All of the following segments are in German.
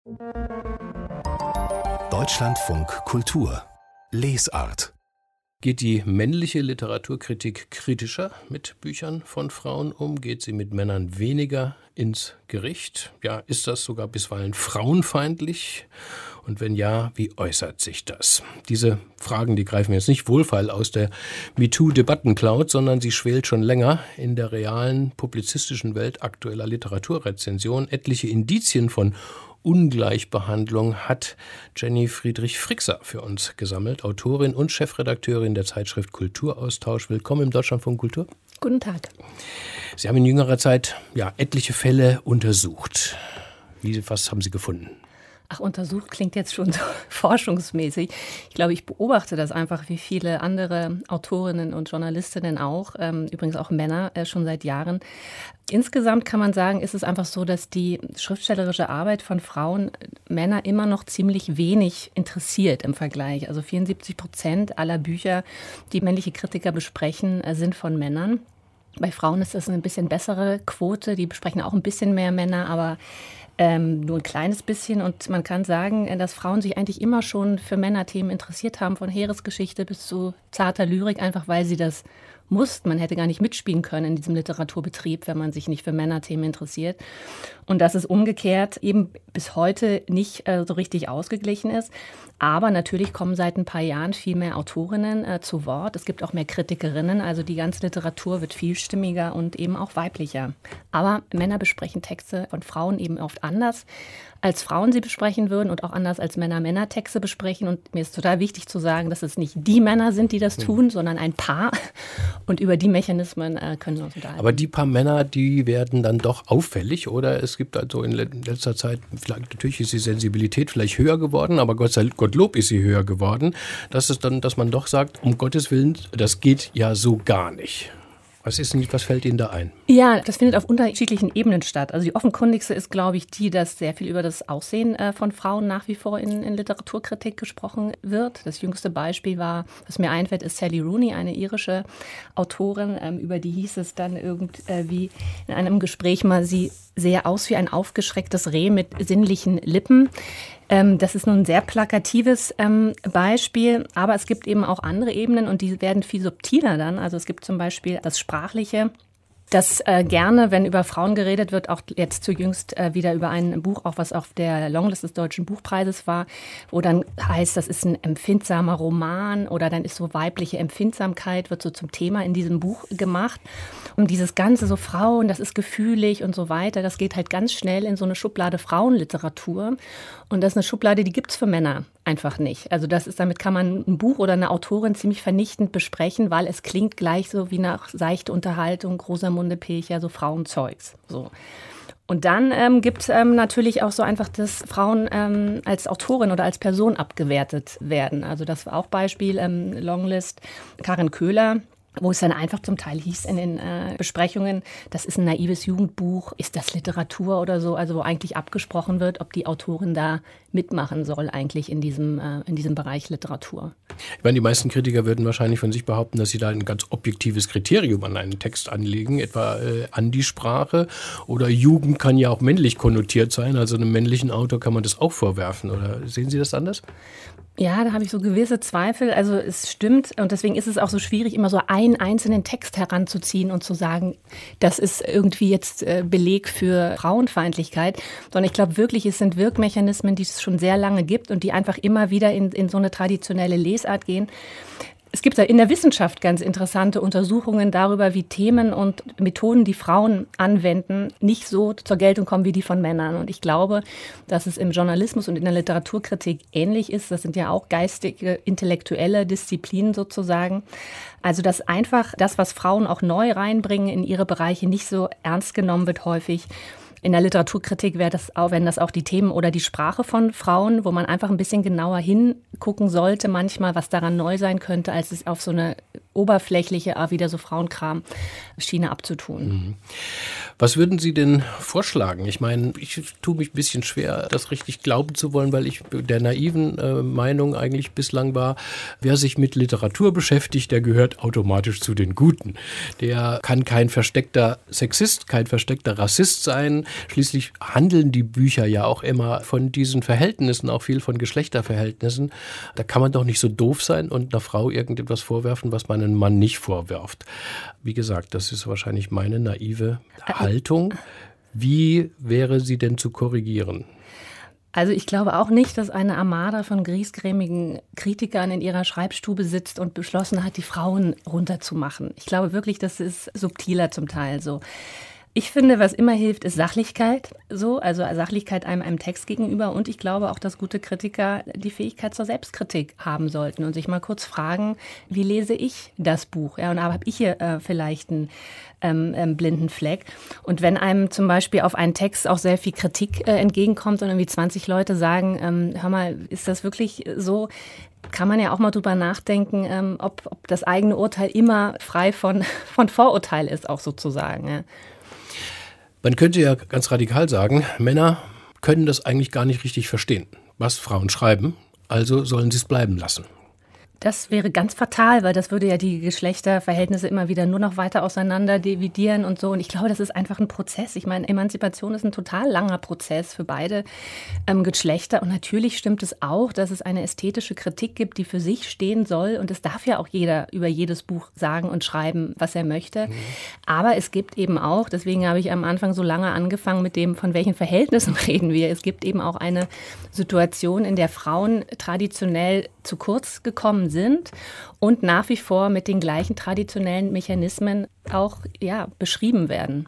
Deutschlandfunk Kultur Lesart. Geht die männliche Literaturkritik kritischer mit Büchern von Frauen um? Geht sie mit Männern weniger ins Gericht? Ja, ist das sogar bisweilen frauenfeindlich? Und wenn ja, wie äußert sich das? Diese Fragen, die greifen jetzt nicht wohlfeil aus der MeToo-Debattencloud, sondern sie schwelt schon länger in der realen publizistischen Welt aktueller Literaturrezension. Etliche Indizien von Ungleichbehandlung hat Jenny Friedrich-Frixer für uns gesammelt, Autorin und Chefredakteurin der Zeitschrift Kulturaustausch. Willkommen im Deutschlandfunk Kultur. Guten Tag. Sie haben in jüngerer Zeit etliche Fälle untersucht. Was haben Sie gefunden? Ach, untersucht klingt jetzt schon so forschungsmäßig. Ich glaube, ich beobachte das einfach, wie viele andere Autorinnen und Journalistinnen auch, übrigens auch Männer, schon seit Jahren. Insgesamt kann man sagen, ist es einfach so, dass die schriftstellerische Arbeit von Frauen Männer immer noch ziemlich wenig interessiert im Vergleich. Also 74% aller Bücher, die männliche Kritiker besprechen, sind von Männern. Bei Frauen ist das eine bisschen bessere Quote. Die besprechen auch ein bisschen mehr Männer, aber nur ein kleines bisschen. Und man kann sagen, dass Frauen sich eigentlich immer schon für Männerthemen interessiert haben, von Heeresgeschichte bis zu zarter Lyrik, einfach weil sie das mussten. Man hätte gar nicht mitspielen können in diesem Literaturbetrieb, wenn man sich nicht für Männerthemen interessiert. Und dass es umgekehrt eben bis heute nicht so richtig ausgeglichen ist. Aber natürlich kommen seit ein paar Jahren viel mehr Autorinnen zu Wort. Es gibt auch mehr Kritikerinnen. Also die ganze Literatur wird vielstimmiger und eben auch weiblicher. Aber Männer besprechen Texte von Frauen eben oft anders, als Frauen sie besprechen würden und auch anders als Männer Männertexte besprechen. Und mir ist total wichtig zu sagen, dass es nicht die Männer sind, die das tun, sondern ein Paar. Und über die Mechanismen können wir uns unterhalten. Aber die paar Männer, die werden dann doch auffällig, oder? Es gibt also in letzter Zeit, natürlich ist die Sensibilität vielleicht höher geworden, aber Gottlob ist sie höher geworden, dass man doch sagt, um Gottes Willen, das geht ja so gar nicht. Was fällt Ihnen da ein? Ja, das findet auf unterschiedlichen Ebenen statt. Also die offenkundigste ist, glaube ich, dass sehr viel über das Aussehen von Frauen nach wie vor in Literaturkritik gesprochen wird. Das jüngste Beispiel was mir einfällt, ist Sally Rooney, eine irische Autorin. Über die hieß es dann irgendwie in einem Gespräch mal, sie sähe aus wie ein aufgeschrecktes Reh mit sinnlichen Lippen. Das ist nun ein sehr plakatives Beispiel, aber es gibt eben auch andere Ebenen und die werden viel subtiler dann. Also es gibt zum Beispiel das Sprachliche, das gerne, wenn über Frauen geredet wird, auch jetzt jüngst wieder über ein Buch, auch was auf der Longlist des Deutschen Buchpreises war, wo dann heißt, das ist ein empfindsamer Roman oder dann ist so weibliche Empfindsamkeit, wird so zum Thema in diesem Buch gemacht. Und dieses Ganze, so Frauen, das ist gefühlig und so weiter, das geht halt ganz schnell in so eine Schublade Frauenliteratur. Und das ist eine Schublade, die gibt's für Männer einfach nicht. Also damit kann man ein Buch oder eine Autorin ziemlich vernichtend besprechen, weil es klingt gleich so wie nach seichte Unterhaltung, Rosamunde Pilcher, so Frauenzeugs. So. Und dann gibt es natürlich auch so einfach, dass Frauen als Autorin oder als Person abgewertet werden. Also das war auch Beispiel, Longlist, Karin Köhler, wo es dann einfach zum Teil hieß in den Besprechungen, das ist ein naives Jugendbuch, ist das Literatur oder so, also wo eigentlich abgesprochen wird, ob die Autorin da mitmachen soll eigentlich in diesem Bereich Literatur. Ich meine, die meisten Kritiker würden wahrscheinlich von sich behaupten, dass sie da ein ganz objektives Kriterium an einen Text anlegen, etwa an die Sprache, oder Jugend kann ja auch männlich konnotiert sein, also einem männlichen Autor kann man das auch vorwerfen, oder sehen Sie das anders? Ja, da habe ich so gewisse Zweifel. Also es stimmt und deswegen ist es auch so schwierig, immer so einen einzelnen Text heranzuziehen und zu sagen, das ist irgendwie jetzt Beleg für Frauenfeindlichkeit. Sondern ich glaube wirklich, es sind Wirkmechanismen, die es schon sehr lange gibt und die einfach immer wieder in so eine traditionelle Lesart gehen. Es gibt in der Wissenschaft ganz interessante Untersuchungen darüber, wie Themen und Methoden, die Frauen anwenden, nicht so zur Geltung kommen wie die von Männern. Und ich glaube, dass es im Journalismus und in der Literaturkritik ähnlich ist. Das sind ja auch geistige, intellektuelle Disziplinen sozusagen. Also dass einfach das, was Frauen auch neu reinbringen in ihre Bereiche, nicht so ernst genommen wird häufig. In der Literaturkritik wären das auch die Themen oder die Sprache von Frauen, wo man einfach ein bisschen genauer hingucken sollte manchmal, was daran neu sein könnte, als es auf so eine oberflächliche, wieder so Frauenkram-Schiene abzutun. Was würden Sie denn vorschlagen? Ich meine, ich tue mich ein bisschen schwer, das richtig glauben zu wollen, weil ich der naiven Meinung eigentlich bislang war, wer sich mit Literatur beschäftigt, der gehört automatisch zu den Guten. Der kann kein versteckter Sexist, kein versteckter Rassist sein. Schließlich handeln die Bücher ja auch immer von diesen Verhältnissen, auch viel von Geschlechterverhältnissen. Da kann man doch nicht so doof sein und einer Frau irgendetwas vorwerfen, was man einem Mann nicht vorwirft. Wie gesagt, das ist wahrscheinlich meine naive Haltung. Wie wäre sie denn zu korrigieren? Also ich glaube auch nicht, dass eine Armada von griesgrämigen Kritikern in ihrer Schreibstube sitzt und beschlossen hat, die Frauen runterzumachen. Ich glaube wirklich, das ist subtiler zum Teil so. Ich finde, was immer hilft, ist Sachlichkeit, also Sachlichkeit einem Text gegenüber. Und ich glaube auch, dass gute Kritiker die Fähigkeit zur Selbstkritik haben sollten und sich mal kurz fragen, wie lese ich das Buch? Ja, und habe ich hier vielleicht einen blinden Fleck? Und wenn einem zum Beispiel auf einen Text auch sehr viel Kritik entgegenkommt und irgendwie 20 Leute sagen, hör mal, ist das wirklich so? Kann man ja auch mal drüber nachdenken, ob das eigene Urteil immer frei von Vorurteil ist, auch sozusagen. Ja. Man könnte ja ganz radikal sagen, Männer können das eigentlich gar nicht richtig verstehen, was Frauen schreiben, also sollen sie es bleiben lassen. Das wäre ganz fatal, weil das würde ja die Geschlechterverhältnisse immer wieder nur noch weiter auseinander dividieren und so. Und ich glaube, das ist einfach ein Prozess. Ich meine, Emanzipation ist ein total langer Prozess für beide Geschlechter. Und natürlich stimmt es auch, dass es eine ästhetische Kritik gibt, die für sich stehen soll. Und es darf ja auch jeder über jedes Buch sagen und schreiben, was er möchte. Aber es gibt eben auch, deswegen habe ich am Anfang so lange angefangen mit dem, von welchen Verhältnissen reden wir. Es gibt eben auch eine Situation, in der Frauen traditionell zu kurz gekommen sind und nach wie vor mit den gleichen traditionellen Mechanismen auch beschrieben werden.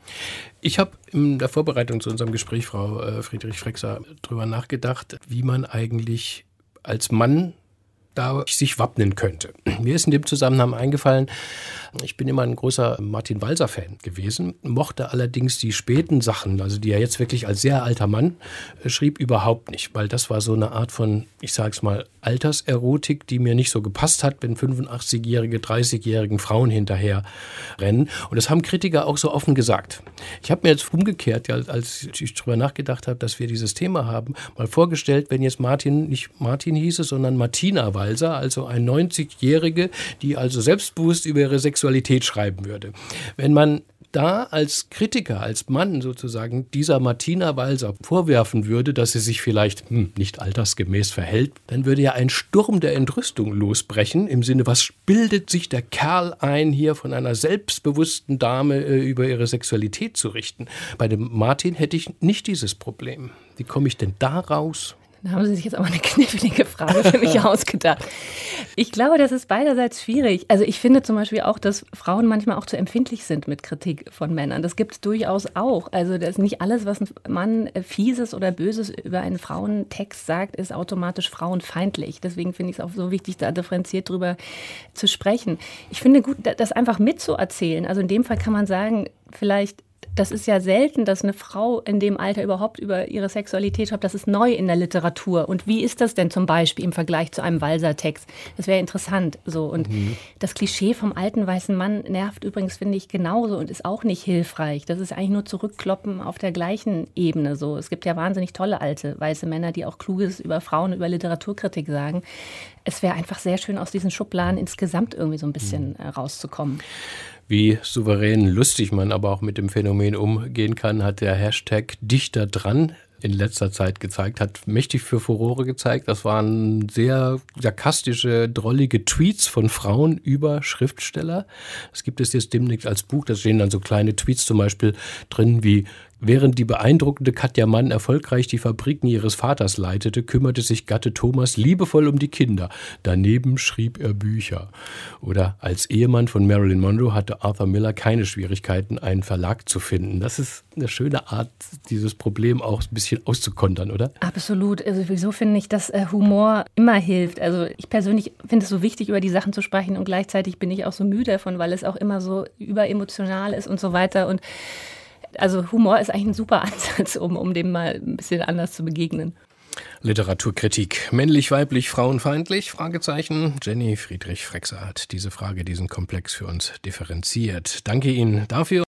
Ich habe in der Vorbereitung zu unserem Gespräch, Frau Friedrich-Frexer, darüber nachgedacht, wie man eigentlich als Mann da sich wappnen könnte. Mir ist in dem Zusammenhang eingefallen, ich bin immer ein großer Martin Walser-Fan gewesen, mochte allerdings die späten Sachen, also die er jetzt wirklich als sehr alter Mann schrieb, überhaupt nicht, weil das war so eine Art von, ich sag's mal, Alterserotik, die mir nicht so gepasst hat, wenn 85-jährige, 30-jährigen Frauen hinterher rennen. Und das haben Kritiker auch so offen gesagt. Ich habe mir jetzt umgekehrt, als ich darüber nachgedacht habe, dass wir dieses Thema haben, mal vorgestellt, wenn jetzt Martin, nicht Martin hieße, sondern Martina Walser, also eine 90-Jährige, die also selbstbewusst über ihre Sexualität schreiben würde. Wenn man da als Kritiker, als Mann sozusagen dieser Martina Walser vorwerfen würde, dass sie sich vielleicht nicht altersgemäß verhält, dann würde ja ein Sturm der Entrüstung losbrechen, im Sinne, was bildet sich der Kerl ein, hier von einer selbstbewussten Dame über ihre Sexualität zu richten. Bei dem Martin hätte ich nicht dieses Problem. Wie komme ich denn da raus? Da haben Sie sich jetzt aber eine knifflige Frage für mich ausgedacht. Ich glaube, das ist beiderseits schwierig. Also ich finde zum Beispiel auch, dass Frauen manchmal auch zu empfindlich sind mit Kritik von Männern. Das gibt es durchaus auch. Also das ist nicht alles, was ein Mann Fieses oder Böses über einen Frauentext sagt, ist automatisch frauenfeindlich. Deswegen finde ich es auch so wichtig, da differenziert drüber zu sprechen. Ich finde gut, das einfach mitzuerzählen. Also in dem Fall kann man sagen, vielleicht, das ist ja selten, dass eine Frau in dem Alter überhaupt über ihre Sexualität schreibt. Das ist neu in der Literatur. Und wie ist das denn zum Beispiel im Vergleich zu einem Walser-Text? Das wäre interessant. So. Und das Klischee vom alten weißen Mann nervt übrigens, finde ich, genauso und ist auch nicht hilfreich. Das ist eigentlich nur Zurückkloppen auf der gleichen Ebene. So. Es gibt ja wahnsinnig tolle alte weiße Männer, die auch Kluges über Frauen, über Literaturkritik sagen. Es wäre einfach sehr schön, aus diesen Schubladen insgesamt irgendwie so ein bisschen rauszukommen. Wie souverän lustig man aber auch mit dem Phänomen umgehen kann, hat der Hashtag Dichter dran in letzter Zeit gezeigt, hat mächtig für Furore gezeigt. Das waren sehr sarkastische, drollige Tweets von Frauen über Schriftsteller. Das gibt es jetzt demnächst als Buch, da stehen dann so kleine Tweets zum Beispiel drin wie: Während die beeindruckende Katja Mann erfolgreich die Fabriken ihres Vaters leitete, kümmerte sich Gatte Thomas liebevoll um die Kinder. Daneben schrieb er Bücher. Oder als Ehemann von Marilyn Monroe hatte Arthur Miller keine Schwierigkeiten, einen Verlag zu finden. Das ist eine schöne Art, dieses Problem auch ein bisschen auszukontern, oder? Absolut. Also wieso finde ich, dass Humor immer hilft? Also ich persönlich finde es so wichtig, über die Sachen zu sprechen und gleichzeitig bin ich auch so müde davon, weil es auch immer so überemotional ist und so weiter. Und also Humor ist eigentlich ein super Ansatz, um dem mal ein bisschen anders zu begegnen. Literaturkritik. Männlich, weiblich, frauenfeindlich? Fragezeichen. Jenny Friedrich-Frexer hat diese Frage, diesen Komplex für uns differenziert. Danke Ihnen dafür.